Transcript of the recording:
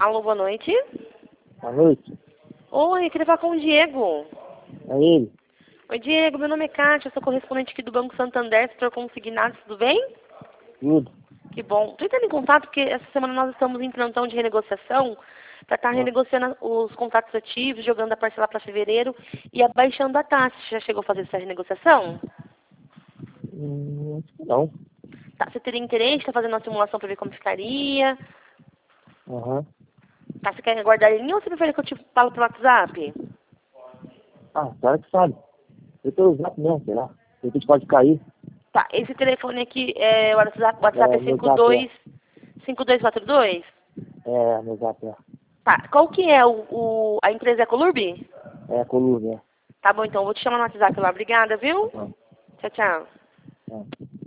Alô, boa noite. Boa noite. Oi, eu queria falar com o Diego. É ele? Oi, Diego, meu nome é Kátia, eu sou correspondente aqui do Banco Santander, setor consignado, tudo bem? Tudo. Que bom. Estou entrando em contato porque essa semana nós estamos em plantão de renegociação para estar renegociando os contratos ativos, jogando a parcela para fevereiro e abaixando a taxa. Você já chegou a fazer essa renegociação? Acho que não. Tá, você teria interesse em estar fazendo uma simulação para ver como ficaria? Aham. Tá, você quer aguardar a linha ou você prefere que eu te falo pelo WhatsApp? Ah, claro que sabe. Eu tô usando mesmo, sei lá. De repente pode cair. Tá, esse telefone aqui, o WhatsApp é Meu zap 5242? meu zap é. Tá, qual que é a empresa é a Colurb? É a coluna, Tá bom, então, eu vou te chamar no WhatsApp lá. Obrigada, viu? é. Tchau, tchau. É.